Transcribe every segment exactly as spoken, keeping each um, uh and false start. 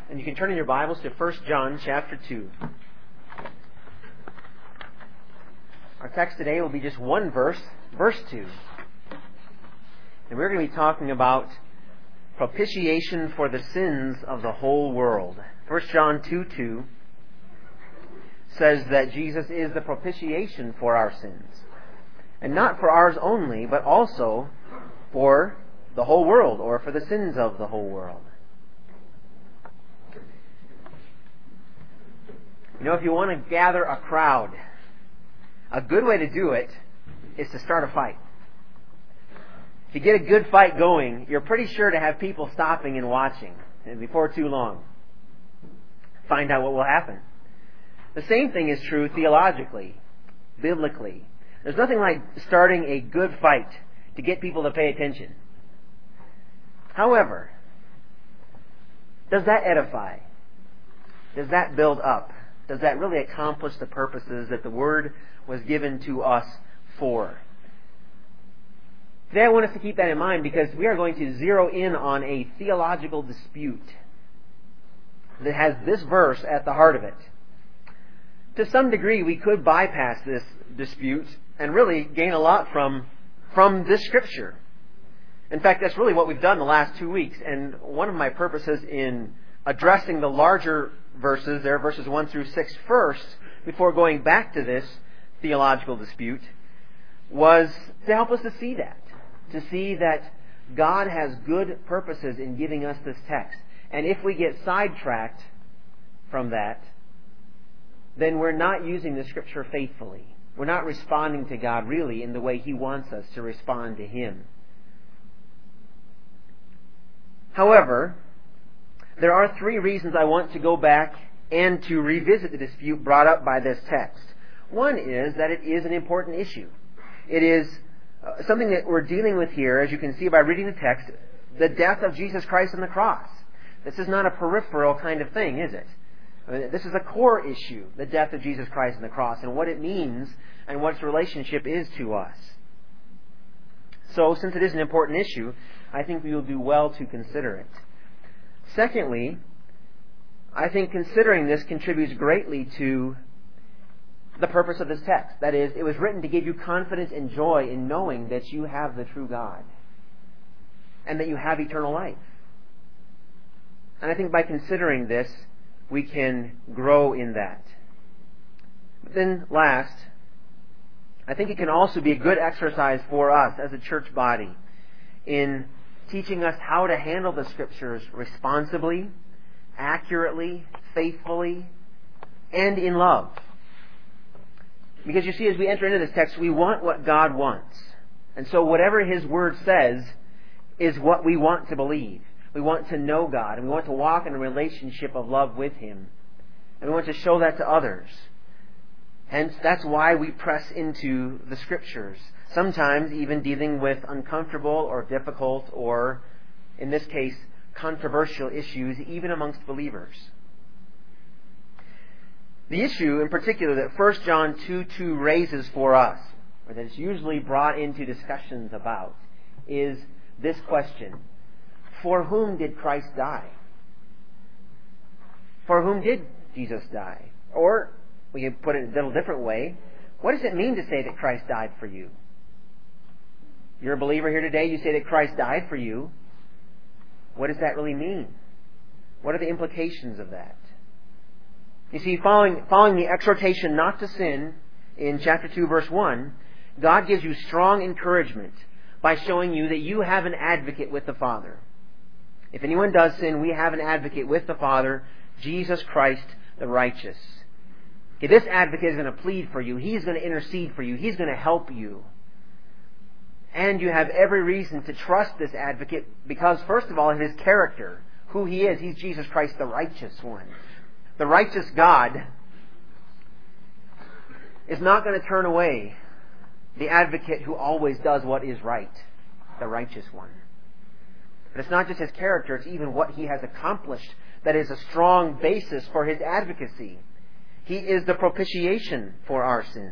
And you can turn in your Bibles to First John chapter two. Our text today will be just one verse, verse two. And we're going to be talking about propitiation for the sins of the whole world. First John two two says that Jesus is the propitiation for our sins. And not for ours only, but also for the whole world, or for the sins of the whole world. You know, if you want to gather a crowd, a good way to do it is to start a fight. If you get a good fight going, you're pretty sure to have people stopping and watching, and before too long, find out what will happen. The same thing is true theologically, biblically. There's nothing like starting a good fight to get people to pay attention. However, does that edify? Does that build up? Does that really accomplish the purposes that the Word was given to us for? Today I want us to keep that in mind because we are going to zero in on a theological dispute that has this verse at the heart of it. To some degree, we could bypass this dispute and really gain a lot from, from this Scripture. In fact, that's really what we've done the last two weeks. And one of my purposes in addressing the larger verses, there, verses one through six first, before going back to this theological dispute, was to help us to see that. To see that God has good purposes in giving us this text. And if we get sidetracked from that, then we're not using the Scripture faithfully. We're not responding to God really in the way He wants us to respond to Him. However, there are three reasons I want to go back and to revisit the dispute brought up by this text. One is that it is an important issue. It is uh, something that we're dealing with here, as you can see by reading the text, the death of Jesus Christ on the cross. This is not a peripheral kind of thing, is it? I mean, this is a core issue, the death of Jesus Christ on the cross, and what it means and what its relationship is to us. So, since it is an important issue, I think we will do well to consider it. Secondly, I think considering this contributes greatly to the purpose of this text. That is, it was written to give you confidence and joy in knowing that you have the true God and that you have eternal life. And I think by considering this, we can grow in that. But then last, I think it can also be a good exercise for us as a church body in teaching us how to handle the Scriptures responsibly, accurately, faithfully, and in love. Because you see, as we enter into this text, we want what God wants. And so whatever His Word says is what we want to believe. We want to know God, and we want to walk in a relationship of love with Him. And we want to show that to others. Hence, that's why we press into the Scriptures. Sometimes even dealing with uncomfortable or difficult or, in this case, controversial issues, even amongst believers. The issue in particular that First John two two raises for us, or that it's usually brought into discussions about, is this question. For whom did Christ die? For whom did Jesus die? Or, we can put it in a little different way, what does it mean to say that Christ died for you? You're a believer here today, you say that Christ died for you. What does that really mean? What are the implications of that? You see, following, following the exhortation not to sin in chapter two, verse one, God gives you strong encouragement by showing you that you have an advocate with the Father. If anyone does sin, we have an advocate with the Father, Jesus Christ the righteous. Okay, this advocate is going to plead for you. He's going to intercede for you. He's going to help you. And you have every reason to trust this advocate because, first of all, of His character, who He is. He's Jesus Christ, the righteous one. The righteous God is not going to turn away the advocate who always does what is right, the righteous one. But it's not just His character, it's even what He has accomplished that is a strong basis for His advocacy. He is the propitiation for our sins.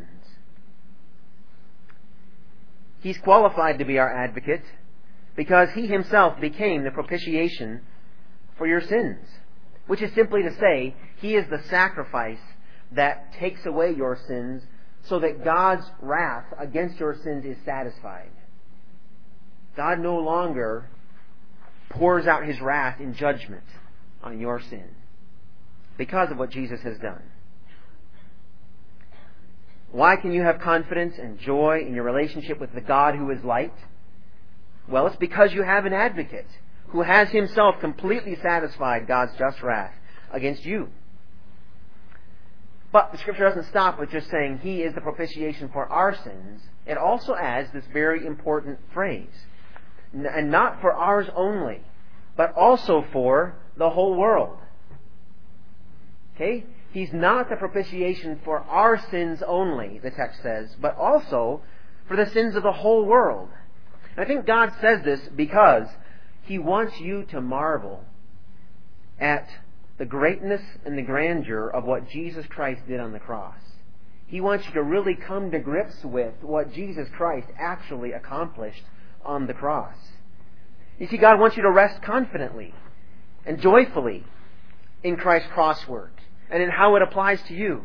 He's qualified to be our advocate because He Himself became the propitiation for your sins. which is simply to say, He is the sacrifice that takes away your sins so that God's wrath against your sins is satisfied. God no longer pours out His wrath in judgment on your sin because of what Jesus has done. Why can you have confidence and joy in your relationship with the God who is light? Well, it's because you have an advocate who has Himself completely satisfied God's just wrath against you. But the Scripture doesn't stop with just saying He is the propitiation for our sins. It also adds this very important phrase. And not for ours only, but also for the whole world. Okay? He's not the propitiation for our sins only, the text says, but also for the sins of the whole world. And I think God says this because He wants you to marvel at the greatness and the grandeur of what Jesus Christ did on the cross. He wants you to really come to grips with what Jesus Christ actually accomplished on the cross. You see, God wants you to rest confidently and joyfully in Christ's cross work and in how it applies to you.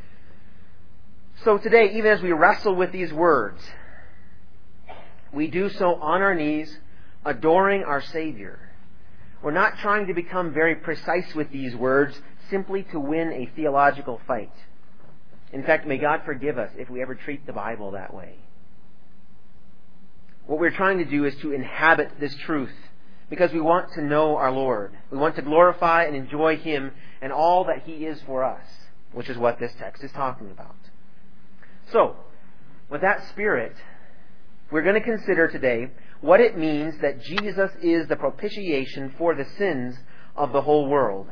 So today, even as we wrestle with these words, we do so on our knees, adoring our Savior. We're not trying to become very precise with these words simply to win a theological fight. In fact, may God forgive us if we ever treat the Bible that way. What we're trying to do is to inhabit this truth because we want to know our Lord. We want to glorify and enjoy Him and all that He is for us, which is what this text is talking about. So, with that spirit, we're going to consider today what it means that Jesus is the propitiation for the sins of the whole world.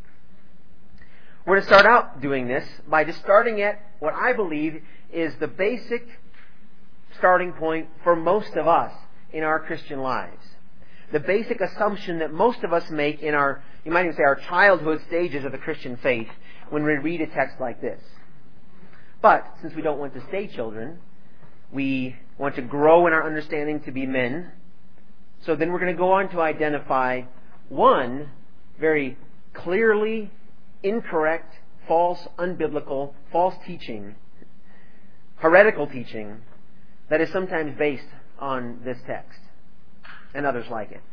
We're going to start out doing this by just starting at what I believe is the basic starting point for most of us in our Christian lives. The basic assumption that most of us make in our, you might even say, our childhood stages of the Christian faith when we read a text like this. But, since we don't want to stay children, we want to grow in our understanding to be men. So then we're going to go on to identify one very clearly incorrect, false, unbiblical, false teaching, heretical teaching that is sometimes based on this text and others like it.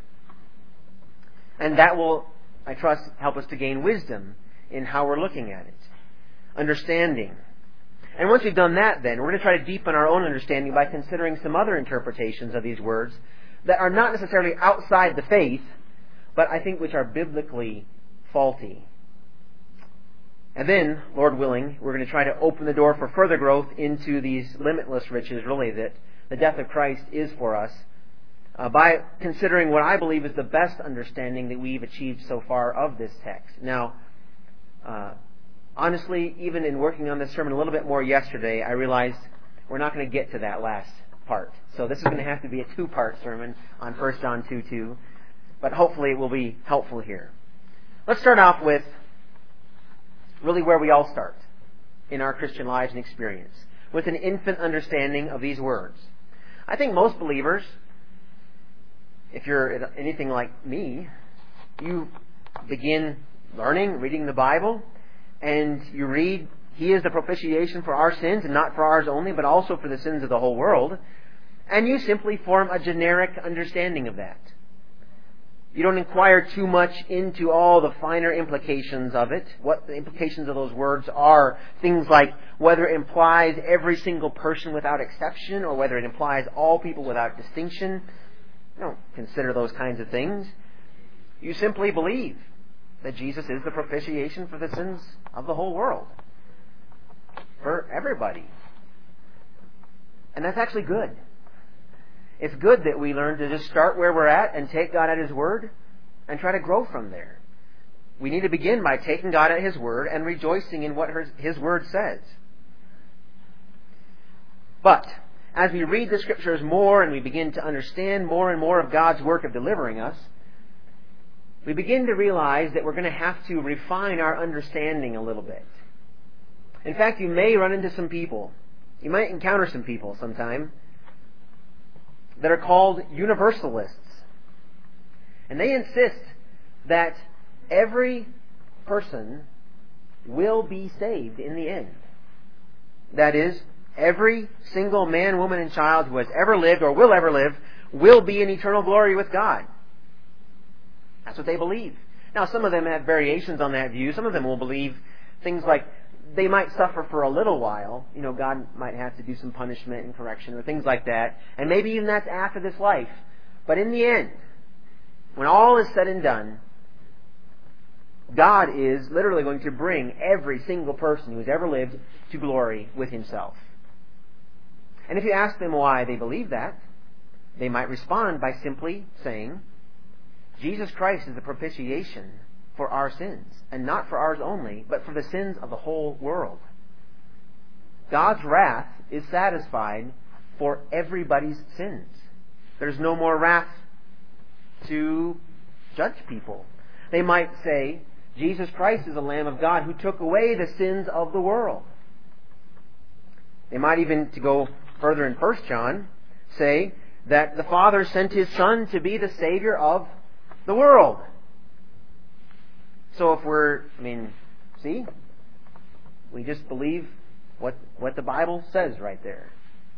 And that will, I trust, help us to gain wisdom in how we're looking at it. Understanding. And once we've done that, then, we're going to try to deepen our own understanding by considering some other interpretations of these words that are not necessarily outside the faith, but I think which are biblically faulty. And then, Lord willing, we're going to try to open the door for further growth into these limitless riches, really, that the death of Christ is for us, uh, by considering what I believe is the best understanding that we've achieved so far of this text. Now, uh, honestly, even in working on this sermon a little bit more yesterday, I realized we're not going to get to that last part. So this is going to have to be a two-part sermon on First John two two, but hopefully it will be helpful here. Let's start off with really where we all start in our Christian lives and experience, with an infant understanding of these words. I think most believers, if you're anything like me, you begin learning, reading the Bible, and you read, He is the propitiation for our sins, and not for ours only, but also for the sins of the whole world, and you simply form a generic understanding of that. You don't inquire too much into all the finer implications of it, what the implications of those words are. Things like whether it implies every single person without exception or whether it implies all people without distinction. You don't consider those kinds of things. You simply believe that Jesus is the propitiation for the sins of the whole world. For everybody. And that's actually good. It's good that we learn to just start where we're at and take God at His Word and try to grow from there. We need to begin by taking God at His Word and rejoicing in what His Word says. But as we read the Scriptures more and we begin to understand more and more of God's work of delivering us, we begin to realize that we're going to have to refine our understanding a little bit. In fact, you may run into some people, you might encounter some people sometime, that are called universalists. And they insist that every person will be saved in the end. That is, every single man, woman, and child who has ever lived or will ever live will be in eternal glory with God. That's what they believe. Now, some of them have variations on that view. Some of them will believe things like they might suffer for a little while. You know, God might have to do some punishment and correction or things like that. And maybe even that's after this life. But in the end, when all is said and done, God is literally going to bring every single person who has ever lived to glory with Himself. And if you ask them why they believe that, they might respond by simply saying, Jesus Christ is the propitiation for our sins, and not for ours only, but for the sins of the whole world. God's wrath is satisfied for everybody's sins. There's no more wrath to judge people. They might say, Jesus Christ is the Lamb of God who took away the sins of the world. They might even, to go further in First John, say that the Father sent His Son to be the Savior of the world. So if we're, I mean, see, we just believe what what the Bible says right there.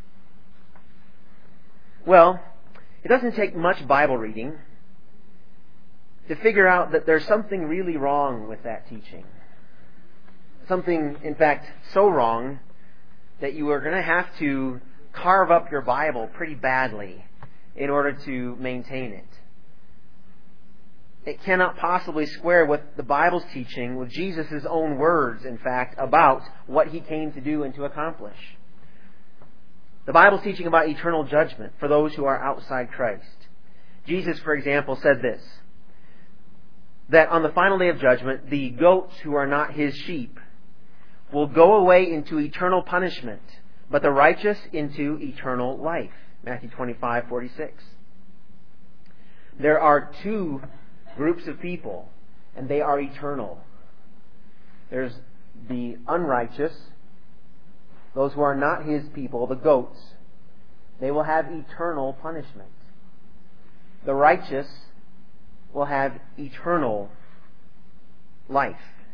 Well, it doesn't take much Bible reading to figure out that there's something really wrong with that teaching. Something, in fact, so wrong that you are going to have to carve up your Bible pretty badly in order to maintain it. It cannot possibly square with the Bible's teaching, with Jesus' own words, in fact, about what He came to do and to accomplish. The Bible's teaching about eternal judgment for those who are outside Christ. Jesus, for example, said this, that on the final day of judgment, the goats who are not His sheep will go away into eternal punishment, but the righteous into eternal life. Matthew twenty-five forty-six. There are two groups of people, and they are eternal. There's the unrighteous, those who are not His people, the goats. They will have eternal punishment. The righteous will have eternal life.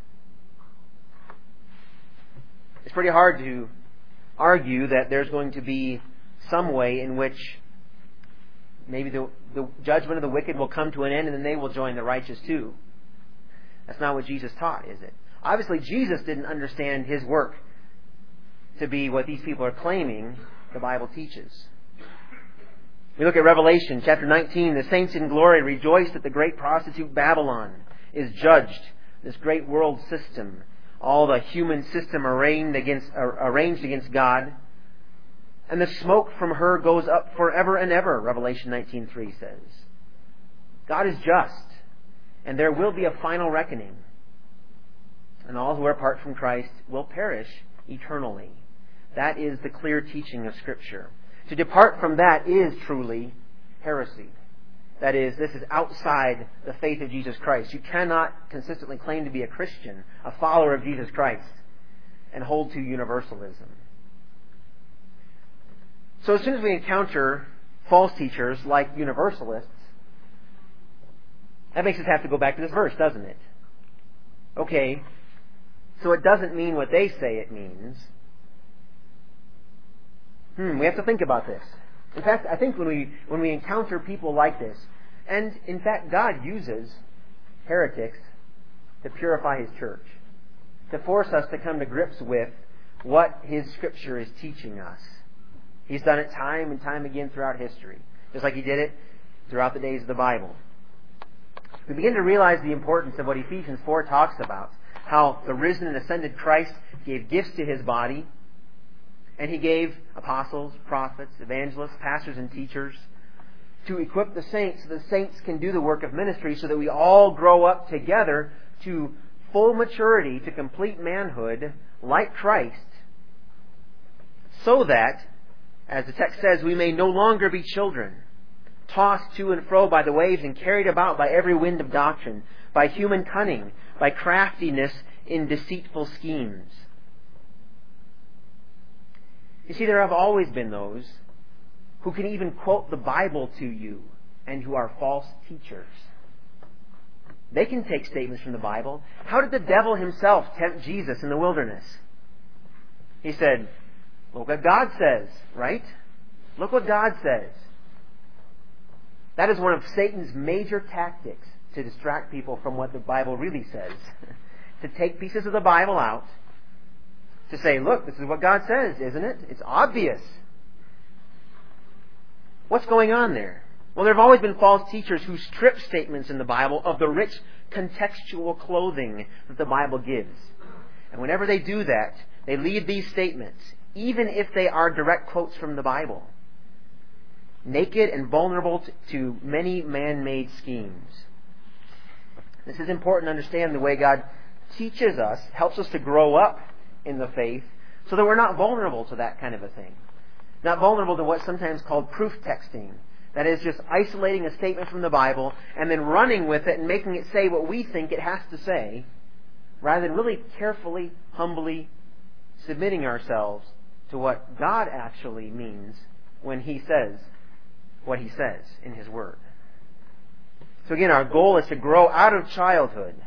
It's pretty hard to argue that there's going to be some way in which maybe the, the judgment of the wicked will come to an end and then they will join the righteous too. That's not what Jesus taught, is it? Obviously, Jesus didn't understand His work to be what these people are claiming the Bible teaches. We look at Revelation chapter nineteen. The saints in glory rejoice that the great prostitute Babylon is judged. This great world system, all the human system arranged against, uh, arranged against God. And the smoke from her goes up forever and ever, Revelation nineteen three says. God is just, and there will be a final reckoning. And all who are apart from Christ will perish eternally. That is the clear teaching of Scripture. To depart from that is truly heresy. That is, this is outside the faith of Jesus Christ. You cannot consistently claim to be a Christian, a follower of Jesus Christ, and hold to universalism. So as soon as we encounter false teachers like universalists, that makes us have to go back to this verse, doesn't it? Okay, so it doesn't mean what they say it means. Hmm, we have to think about this. In fact, I think when we when we encounter people like this, and in fact God uses heretics to purify His church, to force us to come to grips with what His Scripture is teaching us. He's done it time and time again throughout history, just like He did it throughout the days of the Bible. We begin to realize the importance of what Ephesians four talks about, how the risen and ascended Christ gave gifts to His body, and He gave apostles, prophets, evangelists, pastors, and teachers to equip the saints so the saints can do the work of ministry so that we all grow up together to full maturity, to complete manhood, like Christ, so that, as the text says, we may no longer be children, tossed to and fro by the waves and carried about by every wind of doctrine, by human cunning, by craftiness in deceitful schemes. You see, there have always been those who can even quote the Bible to you and who are false teachers. They can take statements from the Bible. How did the devil himself tempt Jesus in the wilderness? He said, look what God says, right? Look what God says. That is one of Satan's major tactics to distract people from what the Bible really says. To take pieces of the Bible out, to say, look, this is what God says, isn't it? It's obvious. What's going on there? Well, there have always been false teachers who strip statements in the Bible of the rich contextual clothing that the Bible gives. And whenever they do that, they leave these statements, even if they are direct quotes from the Bible, naked and vulnerable to many man-made schemes. This is important to understand the way God teaches us, helps us to grow up in the faith, so that we're not vulnerable to that kind of a thing. Not vulnerable to what's sometimes called proof texting. That is just isolating a statement from the Bible and then running with it and making it say what we think it has to say, rather than really carefully, humbly submitting ourselves to what God actually means when He says what He says in His Word. So again, our goal is to grow out of childhood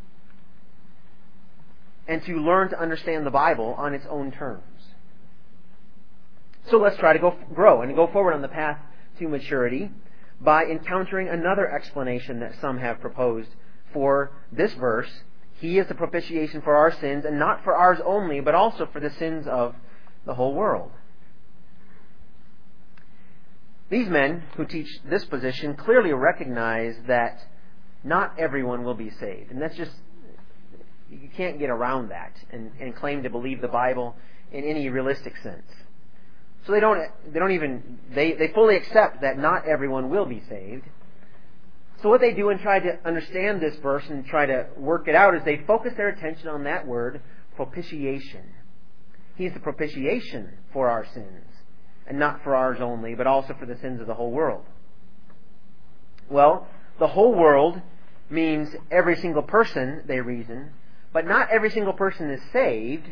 and to learn to understand the Bible on its own terms. So let's try to go grow and go forward on the path to maturity by encountering another explanation that some have proposed for this verse. He is the propitiation for our sins, and not for ours only, but also for the sins of the whole world. These men who teach this position clearly recognize that not everyone will be saved. And that's just, you can't get around that and, and claim to believe the Bible in any realistic sense. So they don't, they don't even, they, they fully accept that not everyone will be saved. So what they do and try to understand this verse and try to work it out is they focus their attention on that word, propitiation. He's the propitiation for our sins, and not for ours only, but also for the sins of the whole world. Well, the whole world means every single person, they reason, but not every single person is saved.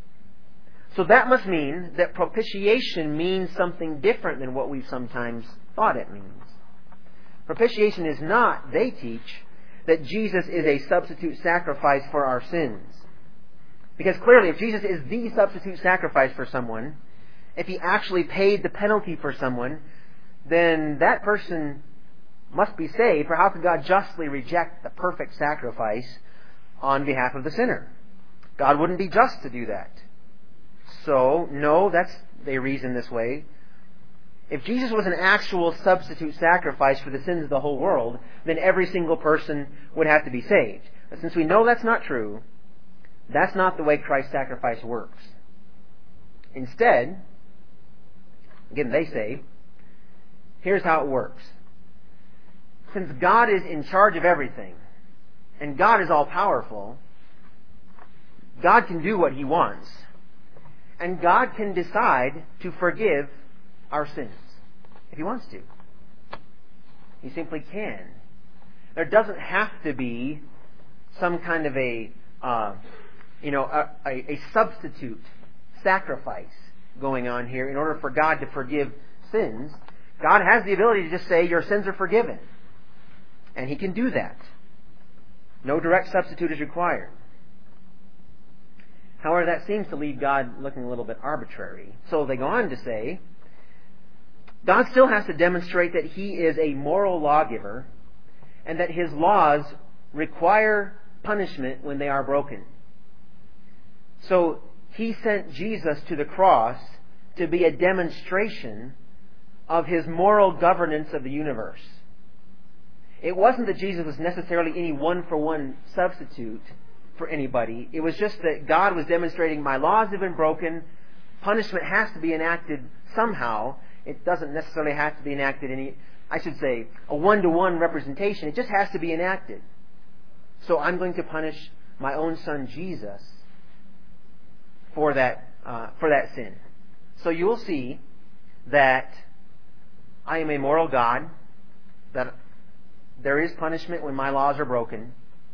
So that must mean that propitiation means something different than what we've sometimes thought it means. Propitiation is not, they teach, that Jesus is a substitute sacrifice for our sins. Because clearly, if Jesus is the substitute sacrifice for someone, if He actually paid the penalty for someone, then that person must be saved, for how could God justly reject the perfect sacrifice on behalf of the sinner? God wouldn't be just to do that. So, no, that's, they reason this way. If Jesus was an actual substitute sacrifice for the sins of the whole world, then every single person would have to be saved. But since we know that's not true, that's not the way Christ's sacrifice works. Instead, again, they say, here's how it works. Since God is in charge of everything, and God is all-powerful, God can do what He wants. And God can decide to forgive our sins if He wants to. He simply can. There doesn't have to be some kind of a, uh, you know, a, a, a substitute sacrifice going on here in order for God to forgive sins. God has the ability to just say, your sins are forgiven. And He can do that. No direct substitute is required. However, that seems to leave God looking a little bit arbitrary. So they go on to say, God still has to demonstrate that He is a moral lawgiver and that His laws require punishment when they are broken. So He sent Jesus to the cross to be a demonstration of His moral governance of the universe. It wasn't that Jesus was necessarily any one-for-one substitute for anybody. It was just that God was demonstrating, my laws have been broken, punishment has to be enacted somehow. It doesn't necessarily have to be enacted in, I should say, a one-to-one representation. It just has to be enacted. So I'm going to punish my own Son Jesus for that, uh, for that sin. So you will see that I am a moral God, that there is punishment when my laws are broken.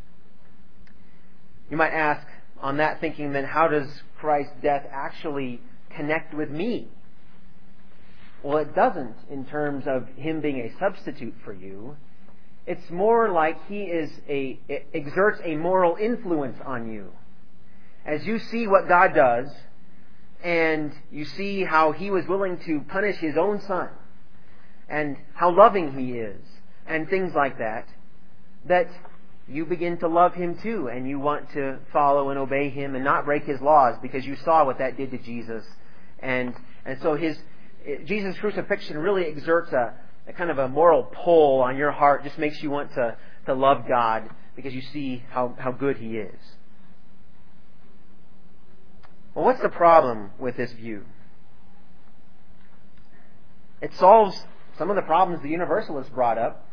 You might ask, on that thinking, then how does Christ's death actually connect with me? Well, it doesn't in terms of Him being a substitute for you. It's more like He is a exerts a moral influence on you. As you see what God does, and you see how He was willing to punish His own Son, and how loving He is, and things like that, that you begin to love Him too, and you want to follow and obey Him and not break His laws, because you saw what that did to Jesus. And and so His Jesus' crucifixion really exerts a, a kind of a moral pull on your heart, just makes you want to, to love God, because you see how, how good He is. Well, what's the problem with this view? It solves some of the problems the Universalists brought up,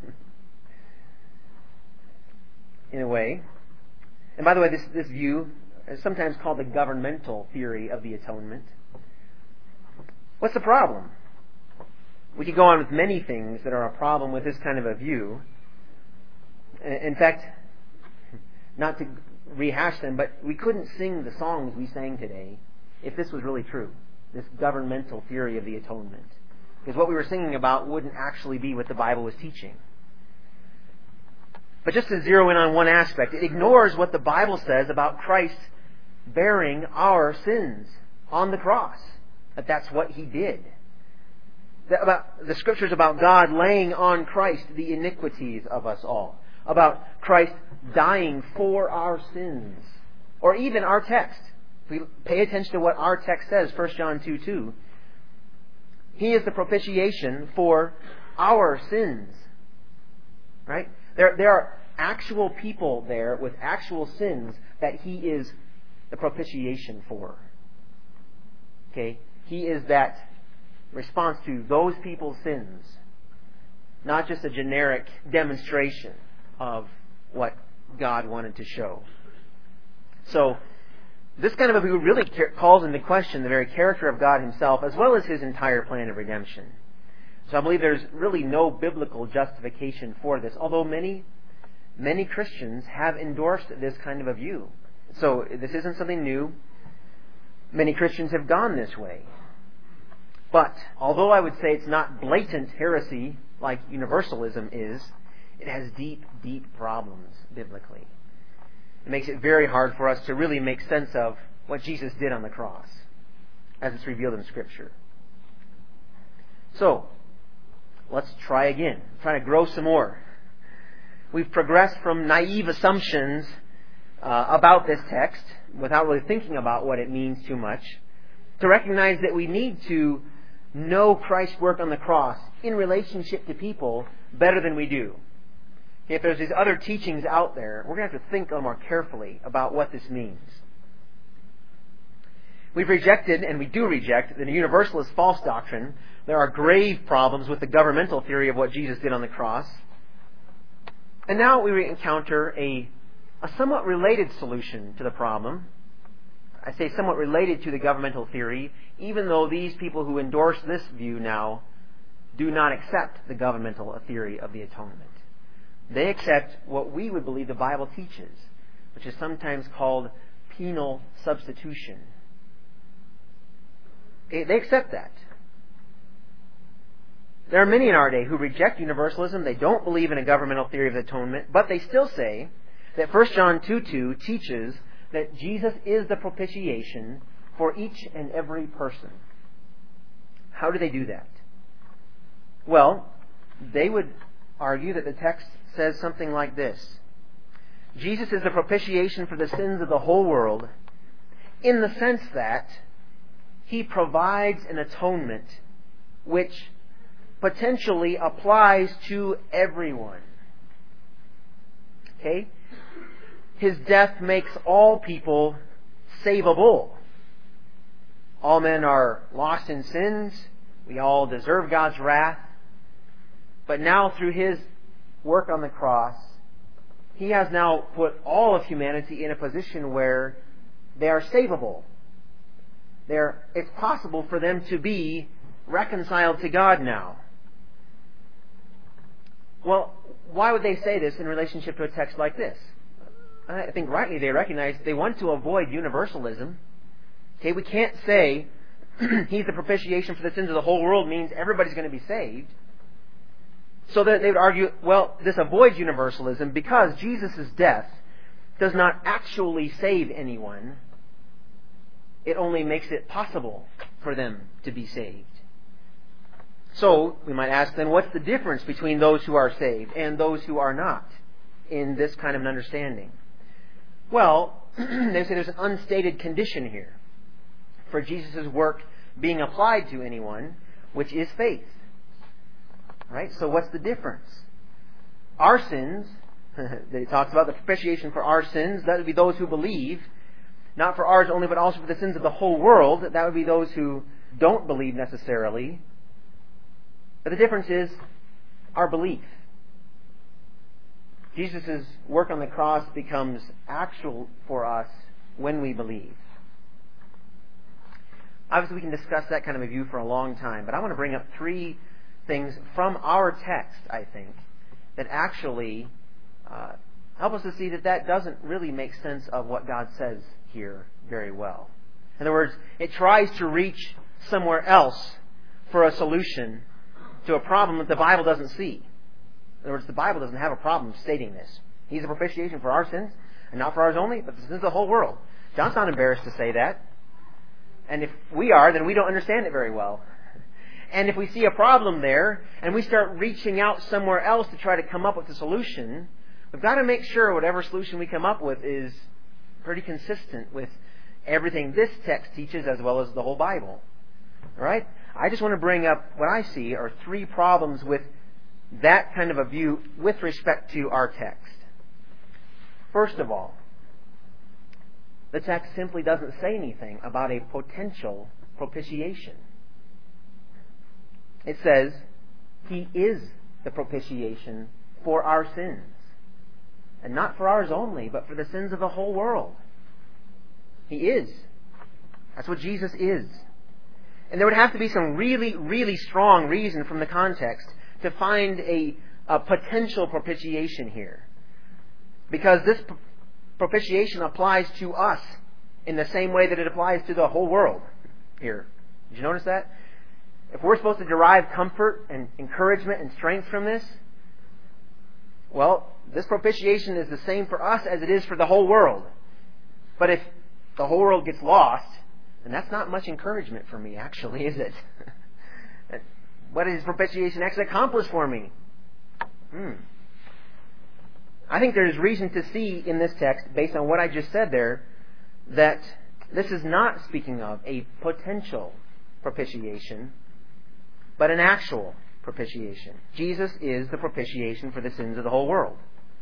in a way. And by the way, this, this view is sometimes called the governmental theory of the atonement. What's the problem? We could go on with many things that are a problem with this kind of a view. In fact, not to rehash them, but we couldn't sing the songs we sang today if this was really true, this governmental theory of the atonement. Because what we were singing about wouldn't actually be what the Bible was teaching. But just to zero in on one aspect, it ignores what the Bible says about Christ bearing our sins on the cross. That that's what He did. That about the Scriptures about God laying on Christ the iniquities of us all. About Christ dying for our sins. Or even our text. If we pay attention to what our text says, First John two two. He is the propitiation for our sins. Right? There, there are actual people there with actual sins that He is the propitiation for. Okay? He is that response to those people's sins. Not just a generic demonstration of what God wanted to show. So, this kind of a view really calls into question the very character of God Himself, as well as His entire plan of redemption. So I believe there's really no biblical justification for this, although many, many Christians have endorsed this kind of a view. So this isn't something new. Many Christians have gone this way. But, although I would say it's not blatant heresy like universalism is, it has deep, deep problems biblically. It makes it very hard for us to really make sense of what Jesus did on the cross, as it's revealed in Scripture. So, let's try again. Try to grow some more. We've progressed from naive assumptions uh, about this text, without really thinking about what it means too much, to recognize that we need to know Christ's work on the cross in relationship to people better than we do. If there's these other teachings out there, we're going to have to think a little more carefully about what this means. We've rejected, and we do reject, the universalist false doctrine. There are grave problems with the governmental theory of what Jesus did on the cross. And now we encounter a, a somewhat related solution to the problem. I say somewhat related to the governmental theory, even though these people who endorse this view now do not accept the governmental theory of the atonement. They accept what we would believe the Bible teaches, which is sometimes called penal substitution. They accept that. There are many in our day who reject universalism. They don't believe in a governmental theory of the atonement, but they still say that First John two two teaches that Jesus is the propitiation for each and every person. How do they do that? Well, they would argue that the text says something like this. Jesus is the propitiation for the sins of the whole world, in the sense that He provides an atonement which potentially applies to everyone. Okay? His death makes all people savable. All men are lost in sins. We all deserve God's wrath. But now through His work on the cross, He has now put all of humanity in a position where they are savable. They're, it's possible for them to be reconciled to God now. Well, why would they say this in relationship to a text like this? I think rightly they recognize they want to avoid universalism. Okay, we can't say He's the propitiation for the sins of the whole world means everybody's going to be saved. So that they would argue, well, this avoids universalism because Jesus' death does not actually save anyone. It only makes it possible for them to be saved. So, we might ask then, what's the difference between those who are saved and those who are not in this kind of an understanding? Well, they say there's an unstated condition here for Jesus' work being applied to anyone, which is faith. Right? So what's the difference? Our sins, that it talks about the propitiation for our sins, that would be those who believe, not for ours only, but also for the sins of the whole world. That would be those who don't believe necessarily. But the difference is our belief. Jesus' work on the cross becomes actual for us when we believe. Obviously, we can discuss that kind of a view for a long time, but I want to bring up three things from our text, I think, that actually uh, help us to see that that doesn't really make sense of what God says here very well. In other words, it tries to reach somewhere else for a solution to a problem that the Bible doesn't see. In other words, the Bible doesn't have a problem stating this. He's a propitiation for our sins, and not for ours only, but the sins of the whole world. John's not embarrassed to say that. And if we are, then we don't understand it very well. And if we see a problem there, and we start reaching out somewhere else to try to come up with a solution, we've got to make sure whatever solution we come up with is pretty consistent with everything this text teaches as well as the whole Bible. All right? I just want to bring up what I see are three problems with that kind of a view with respect to our text. First of all, the text simply doesn't say anything about a potential propitiation. It says, He is the propitiation for our sins. And not for ours only, but for the sins of the whole world. He is. That's what Jesus is. And there would have to be some really, really strong reason from the context to find a, a potential propitiation here. Because this propitiation applies to us in the same way that it applies to the whole world here. Did you notice that? If we're supposed to derive comfort and encouragement and strength from this, well, this propitiation is the same for us as it is for the whole world. But if the whole world gets lost, then that's not much encouragement for me, actually, is it? What does propitiation actually accomplish for me? Hmm. I think there's reason to see in this text, based on what I just said there, that this is not speaking of a potential propitiation, but an actual propitiation. Jesus is the propitiation for the sins of the whole world.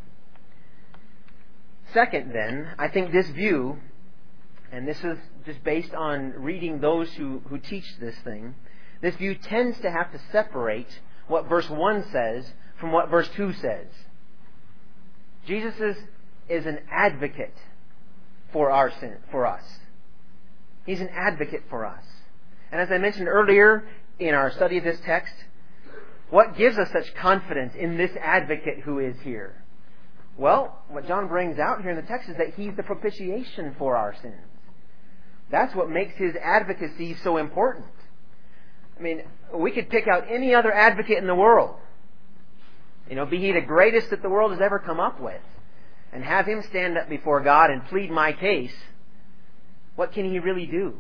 Second, then, I think this view, and this is just based on reading those who, who teach this thing, this view tends to have to separate what verse one says from what verse two says. Jesus is, is an advocate for our sin, for us. He's an advocate for us. And as I mentioned earlier in our study of this text, what gives us such confidence in this advocate who is here? Well, what John brings out here in the text is that He's the propitiation for our sins. That's what makes His advocacy so important. I mean, we could pick out any other advocate in the world. You know, be he the greatest that the world has ever come up with, and have him stand up before God and plead my case. What can he really do?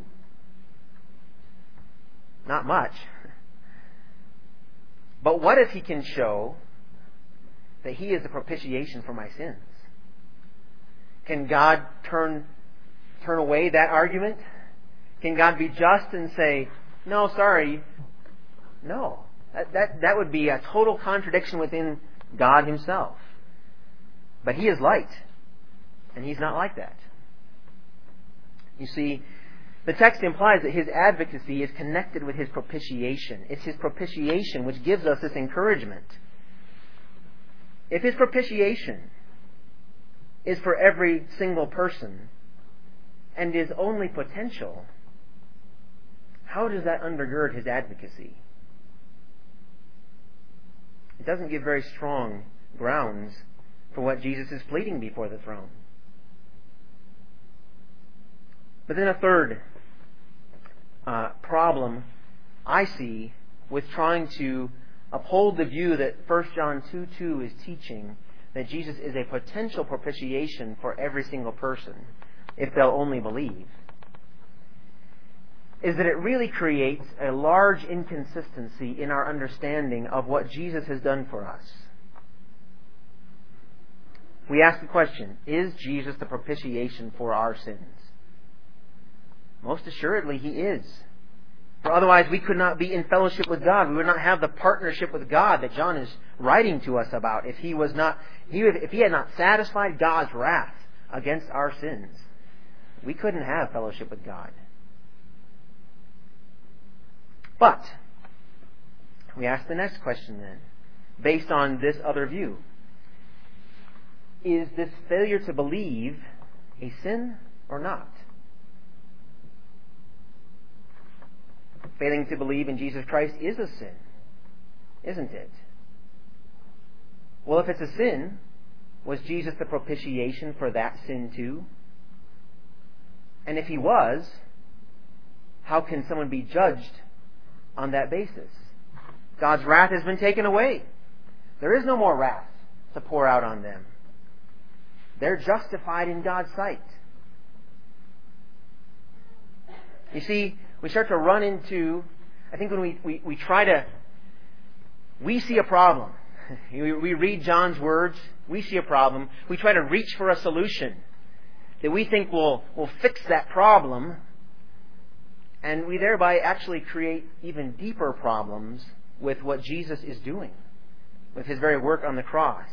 Not much. But what if he can show that he is the propitiation for my sins? Can God turn turn away that argument? Can God be just and say, no, sorry, no. That, that, that would be a total contradiction within God Himself. But He is light, and He's not like that. You see, the text implies that His advocacy is connected with His propitiation. It's His propitiation which gives us this encouragement. If His propitiation is for every single person and is only potential, how does that undergird His advocacy? It doesn't give very strong grounds for what Jesus is pleading before the throne. But then a third uh, problem I see with trying to uphold the view that First John two two is teaching, that Jesus is a potential propitiation for every single person, if they'll only believe, is that it really creates a large inconsistency in our understanding of what Jesus has done for us. We ask the question, is Jesus the propitiation for our sins? Most assuredly, He is. For otherwise we could not be in fellowship with God. We would not have the partnership with God that John is writing to us about if he was not, if he had not satisfied God's wrath against our sins. We couldn't have fellowship with God. But we ask the next question then, based on this other view. Is this failure to believe a sin or not? Failing to believe in Jesus Christ is a sin, isn't it? Well, if it's a sin, was Jesus the propitiation for that sin too? And if He was, how can someone be judged on that basis? God's wrath has been taken away. There is no more wrath to pour out on them. They're justified in God's sight. You see, we start to run into, I think when we, we, we try to, we see a problem. We, we read John's words, we see a problem. We try to reach for a solution that we think will, will fix that problem. And we thereby actually create even deeper problems with what Jesus is doing, with His very work on the cross.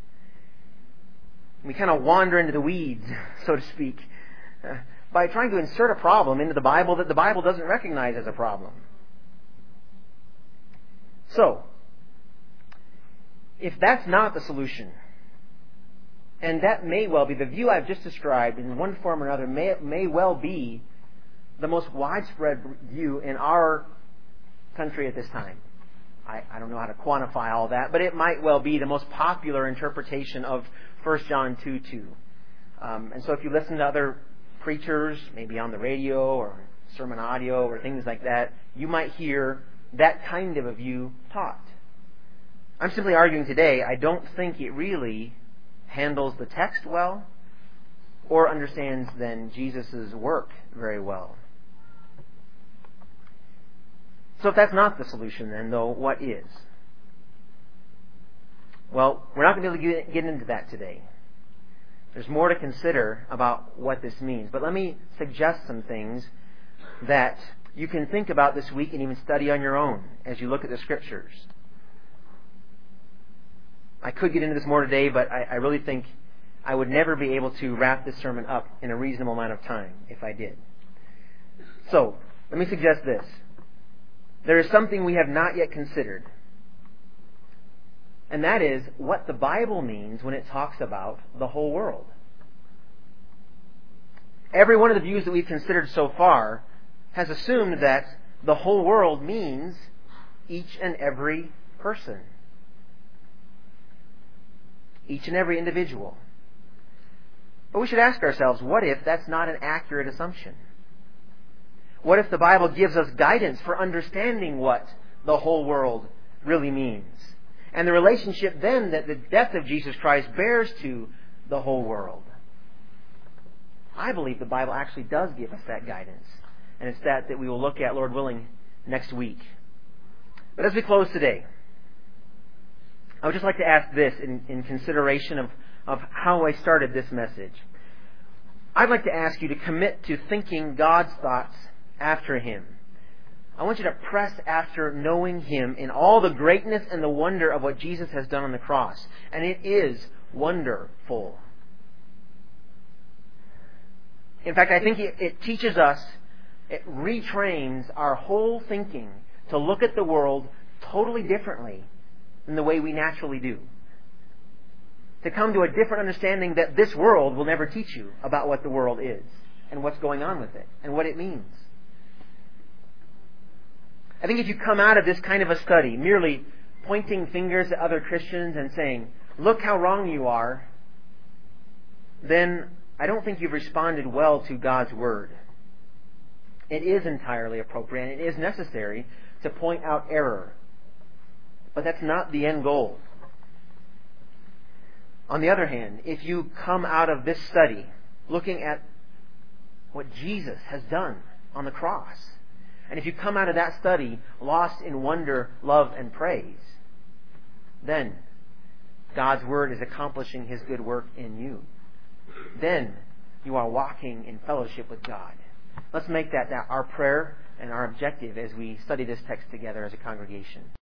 We kind of wander into the weeds, so to speak, uh, by trying to insert a problem into the Bible that the Bible doesn't recognize as a problem. So, if that's not the solution, and that may well be, the view I've just described in one form or another may, may well be the most widespread view in our country at this time. I, I don't know how to quantify all that, but it might well be the most popular interpretation of First John two two. Um, and so if you listen to other preachers, maybe on the radio or sermon audio or things like that, you might hear that kind of a view taught. I'm simply arguing today, I don't think it really handles the text well or understands then Jesus' work very well. So if that's not the solution then, though, what is? Well, we're not going to be able to get into that today. There's more to consider about what this means. But let me suggest some things that you can think about this week and even study on your own as you look at the Scriptures. I could get into this more today, but I, I really think I would never be able to wrap this sermon up in a reasonable amount of time if I did. So, let me suggest this. There is something we have not yet considered. And that is what the Bible means when it talks about the whole world. Every one of the views that we've considered so far has assumed that the whole world means each and every person. Each and every individual. But we should ask ourselves, what if that's not an accurate assumption? What if the Bible gives us guidance for understanding what the whole world really means? And the relationship then that the death of Jesus Christ bears to the whole world. I believe the Bible actually does give us that guidance. And it's that that we will look at, Lord willing, next week. But as we close today, I would just like to ask this in, in consideration of, of how I started this message. I'd like to ask you to commit to thinking God's thoughts after Him. I want you to press after knowing Him in all the greatness and the wonder of what Jesus has done on the cross. And it is wonderful. In fact, I think it, it teaches us, it retrains our whole thinking to look at the world totally differently than the way we naturally do. To come to a different understanding that this world will never teach you about what the world is and what's going on with it and what it means. I think if you come out of this kind of a study merely pointing fingers at other Christians and saying, look how wrong you are, then I don't think you've responded well to God's Word. It is entirely appropriate and it is necessary to point out error. But that's not the end goal. On the other hand, if you come out of this study looking at what Jesus has done on the cross, and if you come out of that study lost in wonder, love, and praise, then God's Word is accomplishing His good work in you. Then you are walking in fellowship with God. Let's make that our prayer and our objective as we study this text together as a congregation.